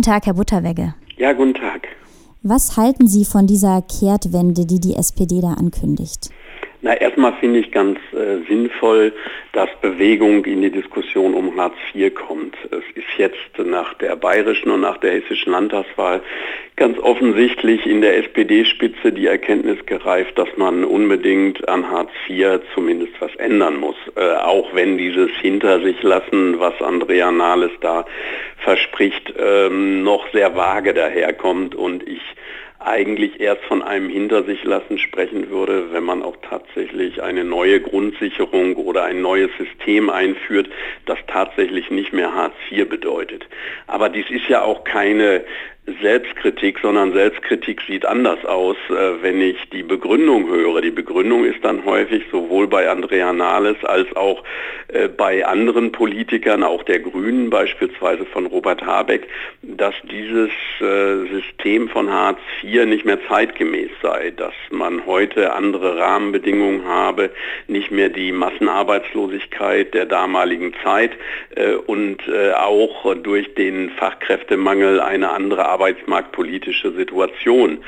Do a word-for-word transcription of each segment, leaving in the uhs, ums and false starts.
Tag, Herr Butterwegge. Ja, guten Tag. Was halten Sie von dieser Kehrtwende, die die S P D da ankündigt? Na, erstmal finde ich ganz äh, sinnvoll, dass Bewegung in die Diskussion um Hartz vier kommt. Es ist jetzt nach der bayerischen und nach der hessischen Landtagswahl ganz offensichtlich in der S P D-Spitze die Erkenntnis gereift, dass man unbedingt an Hartz vier zumindest was ändern muss. Äh, auch wenn dieses hinter sich lassen, was Andrea Nahles da verspricht, ähm, noch sehr vage daherkommt und ich eigentlich erst von einem hinter sich lassen sprechen würde, wenn man auch tatsächlich eine neue Grundsicherung oder ein neues System einführt, das tatsächlich nicht mehr Hartz vier bedeutet. Aber dies ist ja auch keine Selbstkritik, sondern Selbstkritik sieht anders aus, äh, wenn ich die Begründung höre. Die Begründung ist dann häufig sowohl bei Andrea Nahles als auch äh, bei anderen Politikern, auch der Grünen, beispielsweise von Robert Habeck, dass dieses äh, System von Hartz vier nicht mehr zeitgemäß sei, dass man heute andere Rahmenbedingungen habe, nicht mehr die Massenarbeitslosigkeit der damaligen Zeit äh, und äh, auch durch den Fachkräftemangel eine andere arbeitsmarktpolitische Situation.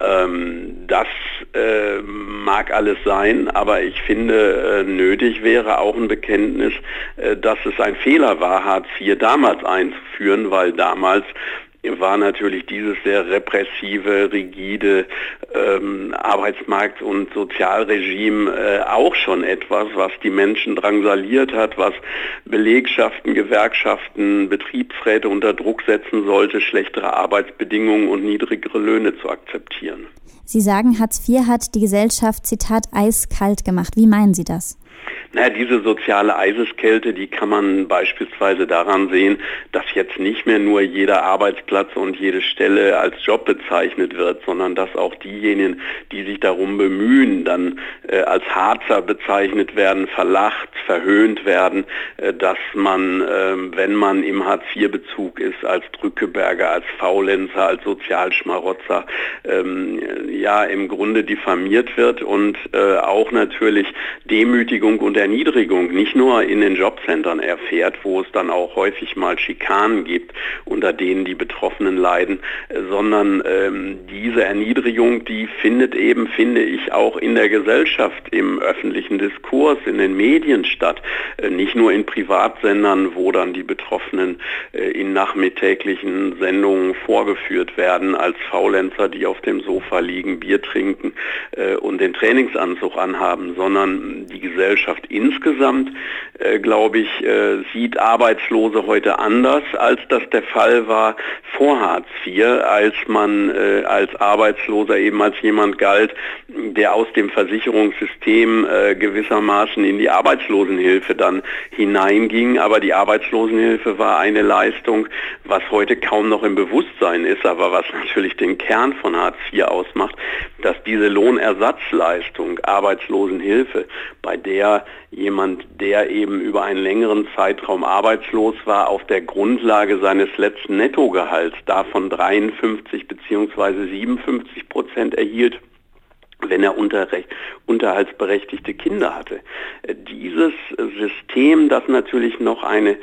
Ähm, das äh, mag alles sein, aber ich finde, äh, nötig wäre auch ein Bekenntnis, äh, dass es ein Fehler war, Hartz vier damals einzuführen, weil damals war natürlich dieses sehr repressive, rigide ähm, Arbeitsmarkt- und Sozialregime äh, auch schon etwas, was die Menschen drangsaliert hat, was Belegschaften, Gewerkschaften, Betriebsräte unter Druck setzen sollte, schlechtere Arbeitsbedingungen und niedrigere Löhne zu akzeptieren. Sie sagen, Hartz vier hat die Gesellschaft, Zitat, eiskalt gemacht. Wie meinen Sie das? Naja, diese soziale Eiseskälte, die kann man beispielsweise daran sehen, dass jetzt nicht mehr nur jeder Arbeitsplatz und jede Stelle als Job bezeichnet wird, sondern dass auch diejenigen, die sich darum bemühen, dann äh, als Harzer bezeichnet werden, verlacht, verhöhnt werden, äh, dass man, äh, wenn man im Hartz vier Bezug ist, als Drückeberger, als Faulenzer, als Sozialschmarotzer, ähm, ja, im Grunde diffamiert wird und äh, auch natürlich Demütigung und Erniedrigung nicht nur in den Jobcentern erfährt, wo es dann auch häufig mal Schikanen gibt, unter denen die Betroffenen leiden, sondern ähm, diese Erniedrigung, die findet eben, finde ich, auch in der Gesellschaft, im öffentlichen Diskurs, in den Medien statt, äh, nicht nur in Privatsendern, wo dann die Betroffenen äh, in nachmittäglichen Sendungen vorgeführt werden als Faulenzer, die auf dem Sofa liegen, Bier trinken äh, und den Trainingsanzug anhaben, sondern die Gesellschaft insgesamt, äh, glaube ich, äh, sieht Arbeitslose heute anders, als das der Fall war vor Hartz vier, als man äh, als Arbeitsloser eben als jemand galt, der aus dem Versicherungssystem äh, gewissermaßen in die Arbeitslosenhilfe dann hineinging. Aber die Arbeitslosenhilfe war eine Leistung, was heute kaum noch im Bewusstsein ist, aber was natürlich den Kern von Hartz vier ausmacht, dass diese Lohnersatzleistung, Arbeitslosenhilfe, bei der jemand, der eben über einen längeren Zeitraum arbeitslos war, auf der Grundlage seines letzten Nettogehalts davon dreiundfünfzig bzw. siebenundfünfzig Prozent erhielt, wenn er unterrecht, unterhaltsberechtigte Kinder hatte. Dieses System, das natürlich noch eine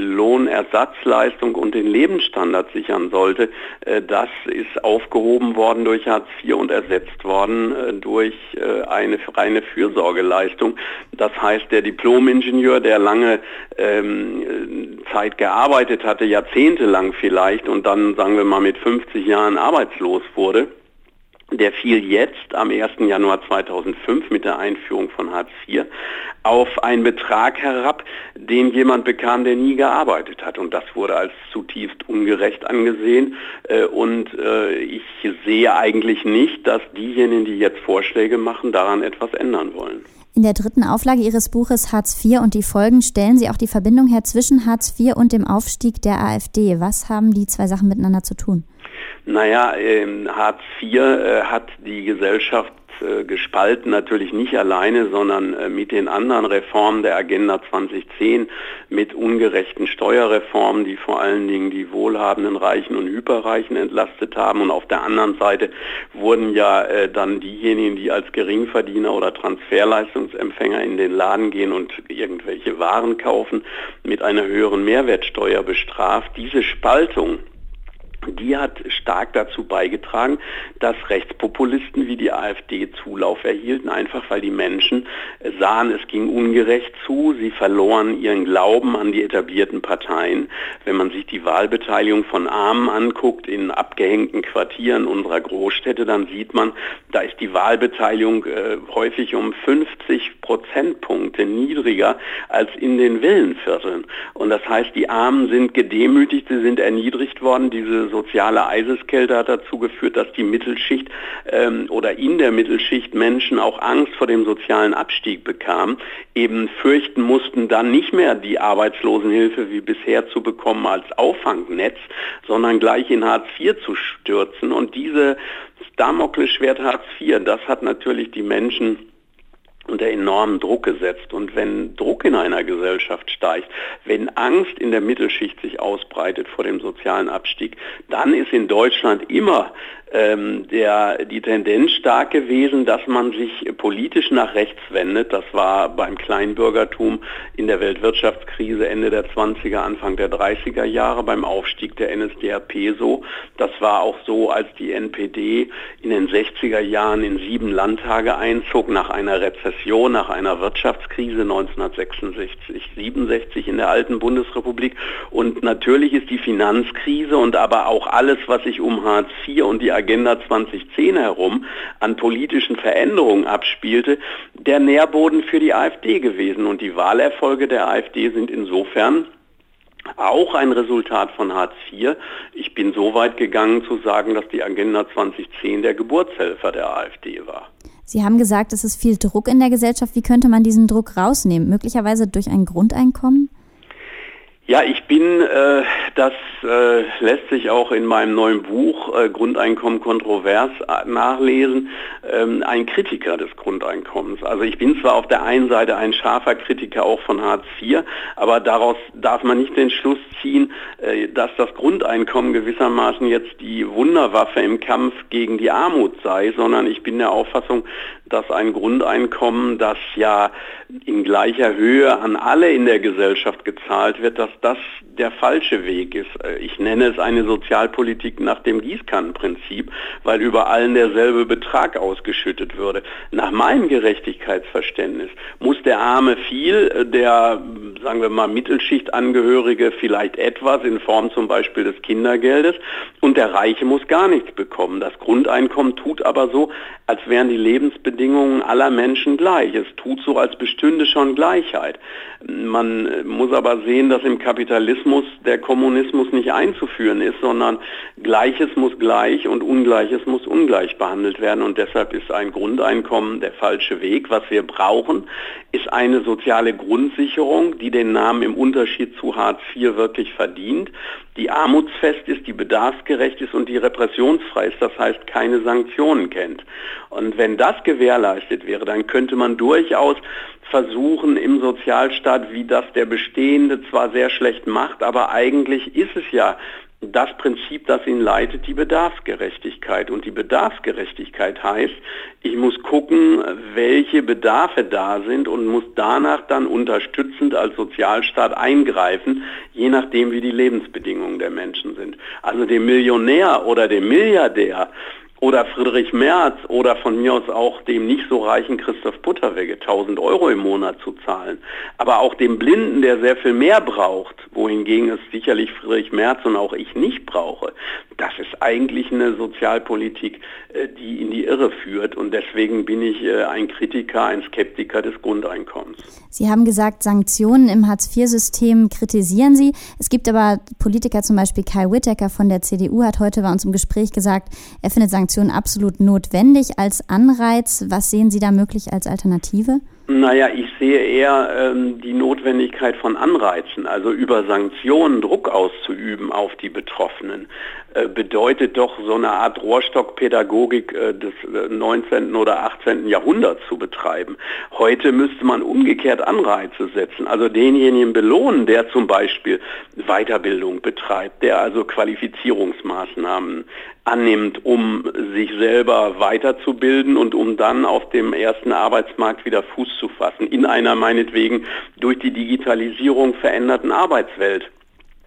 Lohnersatzleistung und den Lebensstandard sichern sollte, das ist aufgehoben worden durch Hartz vier und ersetzt worden durch eine reine Fürsorgeleistung. Das heißt, der Diplomingenieur, der lange ähm, Zeit gearbeitet hatte, jahrzehntelang vielleicht, und dann, sagen wir mal, mit fünfzig Jahren arbeitslos wurde, der fiel jetzt am ersten Januar zweitausendfünf mit der Einführung von Hartz vier auf einen Betrag herab, den jemand bekam, der nie gearbeitet hat. Und das wurde als zutiefst ungerecht angesehen. Und ich sehe eigentlich nicht, dass diejenigen, die jetzt Vorschläge machen, daran etwas ändern wollen. In der dritten Auflage Ihres Buches Hartz vier und die Folgen stellen Sie auch die Verbindung her zwischen Hartz vier und dem Aufstieg der AfD. Was haben die zwei Sachen miteinander zu tun? Naja, ähm, Hartz vier äh, hat die Gesellschaft äh, gespalten, natürlich nicht alleine, sondern äh, mit den anderen Reformen der Agenda zwanzig zehn, mit ungerechten Steuerreformen, die vor allen Dingen die wohlhabenden Reichen und Hyperreichen entlastet haben. Und auf der anderen Seite wurden ja äh, dann diejenigen, die als Geringverdiener oder Transferleistungsempfänger in den Laden gehen und irgendwelche Waren kaufen, mit einer höheren Mehrwertsteuer bestraft. Diese Spaltung, vier hat stark dazu beigetragen, dass Rechtspopulisten wie die AfD Zulauf erhielten, einfach weil die Menschen sahen, es ging ungerecht zu, sie verloren ihren Glauben an die etablierten Parteien. Wenn man sich die Wahlbeteiligung von Armen anguckt in abgehängten Quartieren unserer Großstädte, dann sieht man, da ist die Wahlbeteiligung äh, häufig um fünfzig Prozentpunkte niedriger als in den Villenvierteln. Und das heißt, die Armen sind gedemütigt, sie sind erniedrigt worden. Diese soziale Eiseskälte hat dazu geführt, dass die Mittelschicht ähm, oder in der Mittelschicht Menschen auch Angst vor dem sozialen Abstieg bekamen, eben fürchten mussten, dann nicht mehr die Arbeitslosenhilfe wie bisher zu bekommen als Auffangnetz, sondern gleich in Hartz vier zu stürzen. Und dieses Damoklesschwert Hartz vier, das hat natürlich die Menschen unter enormen Druck gesetzt. Und wenn Druck in einer Gesellschaft steigt, wenn Angst in der Mittelschicht sich ausbreitet vor dem sozialen Abstieg, dann ist in Deutschland immer ähm, der, die Tendenz stark gewesen, dass man sich politisch nach rechts wendet. Das war beim Kleinbürgertum in der Weltwirtschaftskrise Ende der zwanziger, Anfang der dreißiger Jahre, beim Aufstieg der N S D A P so. Das war auch so, als die N P D in den sechziger Jahren in sieben Landtage einzog, nach einer Rezession, nach einer Wirtschaftskrise neunzehnhundertsechsundsechzig, siebenundsechzig in der alten Bundesrepublik. Und natürlich ist die Finanzkrise und aber auch alles, was sich um Hartz vier und die Agenda zwanzig zehn herum an politischen Veränderungen abspielte, der Nährboden für die AfD gewesen. Und die Wahlerfolge der AfD sind insofern auch ein Resultat von Hartz vier. Ich bin so weit gegangen zu sagen, dass die Agenda zwanzig zehn der Geburtshelfer der AfD war. Sie haben gesagt, es ist viel Druck in der Gesellschaft. Wie könnte man diesen Druck rausnehmen? Möglicherweise durch ein Grundeinkommen? Ja, ich bin, äh, das äh, lässt sich auch in meinem neuen Buch äh, Grundeinkommen kontrovers nachlesen, ähm, ein Kritiker des Grundeinkommens. Also ich bin zwar auf der einen Seite ein scharfer Kritiker auch von Hartz vier, aber daraus darf man nicht den Schluss ziehen, äh, dass das Grundeinkommen gewissermaßen jetzt die Wunderwaffe im Kampf gegen die Armut sei, sondern ich bin der Auffassung, dass ein Grundeinkommen, das ja in gleicher Höhe an alle in der Gesellschaft gezahlt wird, dass das der falsche Weg ist. Ich nenne es eine Sozialpolitik nach dem Gießkannenprinzip, weil über allen derselbe Betrag ausgeschüttet würde. Nach meinem Gerechtigkeitsverständnis muss der Arme viel, der, sagen wir mal, Mittelschichtangehörige vielleicht etwas in Form zum Beispiel des Kindergeldes und der Reiche muss gar nichts bekommen. Das Grundeinkommen tut aber so, als wären die Lebensbedingungen aller Menschen gleich. Es tut so, als bestünde schon Gleichheit. Man muss aber sehen, dass im Kapitalismus der Kommunismus nicht einzuführen ist, sondern Gleiches muss gleich und Ungleiches muss ungleich behandelt werden. Und deshalb ist ein Grundeinkommen der falsche Weg. Was wir brauchen, ist eine soziale Grundsicherung, die den Namen im Unterschied zu Hartz vier wirklich verdient, die armutsfest ist, die bedarfsgerecht ist und die repressionsfrei ist, das heißt keine Sanktionen kennt. Und wenn das gewährleistet wäre, dann könnte man durchaus versuchen im Sozialstaat, wie das der bestehende zwar sehr schlecht macht, aber eigentlich ist es ja das Prinzip, das ihn leitet, die Bedarfsgerechtigkeit. Und die Bedarfsgerechtigkeit heißt, ich muss gucken, welche Bedarfe da sind und muss danach dann unterstützend als Sozialstaat eingreifen, je nachdem, wie die Lebensbedingungen der Menschen sind. Also dem Millionär oder dem Milliardär oder Friedrich Merz oder von mir aus auch dem nicht so reichen Christoph Butterwegge tausend Euro im Monat zu zahlen. Aber auch dem Blinden, der sehr viel mehr braucht, wohingegen es sicherlich Friedrich Merz und auch ich nicht brauche. Das ist eigentlich eine Sozialpolitik, die in die Irre führt. Und deswegen bin ich ein Kritiker, ein Skeptiker des Grundeinkommens. Sie haben gesagt, Sanktionen im Hartz vier System kritisieren Sie. Es gibt aber Politiker, zum Beispiel Kai Whittaker von der C D U, hat heute bei uns im Gespräch gesagt, er findet Sanktionen absolut notwendig als Anreiz. Was sehen Sie da möglich als Alternative? Naja, ich sehe eher ähm, die Notwendigkeit von Anreizen, also über Sanktionen Druck auszuüben auf die Betroffenen, äh, bedeutet doch so eine Art Rohrstockpädagogik äh, des äh, neunzehnten oder achtzehnten Jahrhunderts zu betreiben. Heute müsste man umgekehrt Anreize setzen, also denjenigen belohnen, der zum Beispiel Weiterbildung betreibt, der also Qualifizierungsmaßnahmen annimmt, um sich selber weiterzubilden und um dann auf dem ersten Arbeitsmarkt wieder Fuß zu fassen, in einer meinetwegen durch die Digitalisierung veränderten Arbeitswelt.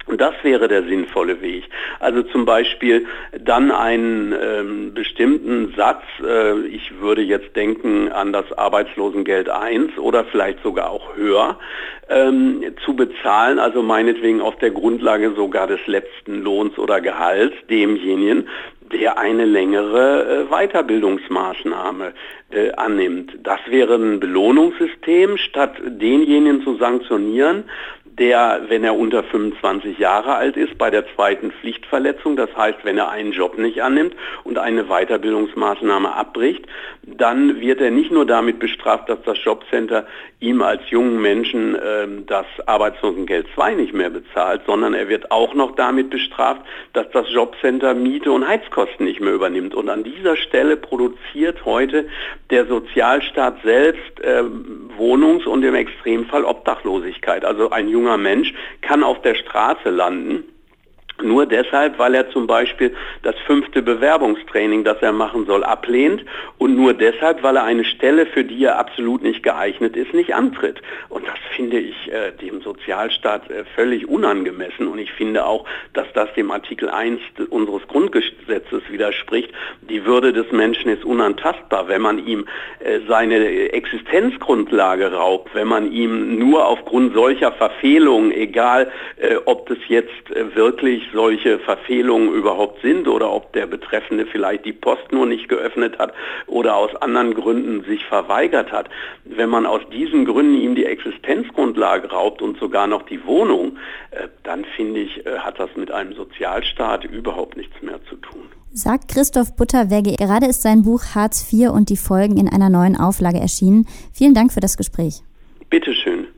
Und das wäre der sinnvolle Weg. Also zum Beispiel dann einen ähm, bestimmten Satz, äh, ich würde jetzt denken an das Arbeitslosengeld eins oder vielleicht sogar auch höher, ähm, zu bezahlen, also meinetwegen auf der Grundlage sogar des letzten Lohns oder Gehalts demjenigen, der eine längere äh, Weiterbildungsmaßnahme äh, annimmt. Das wäre ein Belohnungssystem, statt denjenigen zu sanktionieren, der, wenn er unter fünfundzwanzig Jahre alt ist, bei der zweiten Pflichtverletzung, das heißt, wenn er einen Job nicht annimmt und eine Weiterbildungsmaßnahme abbricht, dann wird er nicht nur damit bestraft, dass das Jobcenter ihm als jungen Menschen äh, das Arbeitslosengeld zwei nicht mehr bezahlt, sondern er wird auch noch damit bestraft, dass das Jobcenter Miete und Heizkosten nicht mehr übernimmt. Und an dieser Stelle produziert heute der Sozialstaat selbst äh, Wohnungs- und im Extremfall Obdachlosigkeit. Also ein junger Mensch kann auf der Straße landen, nur deshalb, weil er zum Beispiel das fünfte Bewerbungstraining, das er machen soll, ablehnt und nur deshalb, weil er eine Stelle, für die er absolut nicht geeignet ist, nicht antritt. Und das finde ich äh, dem Sozialstaat äh, völlig unangemessen und ich finde auch, dass das dem Artikel eins unseres Grundgesetzes widerspricht. Die Würde des Menschen ist unantastbar, wenn man ihm äh, seine Existenzgrundlage raubt, wenn man ihm nur aufgrund solcher Verfehlungen, egal äh, ob das jetzt äh, wirklich solche Verfehlungen überhaupt sind oder ob der Betreffende vielleicht die Post nur nicht geöffnet hat oder aus anderen Gründen sich verweigert hat. Wenn man aus diesen Gründen ihm die Existenzgrundlage raubt und sogar noch die Wohnung, äh, dann finde ich, äh, hat das mit einem Sozialstaat überhaupt nichts mehr zu tun. Sagt Christoph Butterwegge. Gerade ist sein Buch Hartz vier und die Folgen in einer neuen Auflage erschienen. Vielen Dank für das Gespräch. Bitteschön.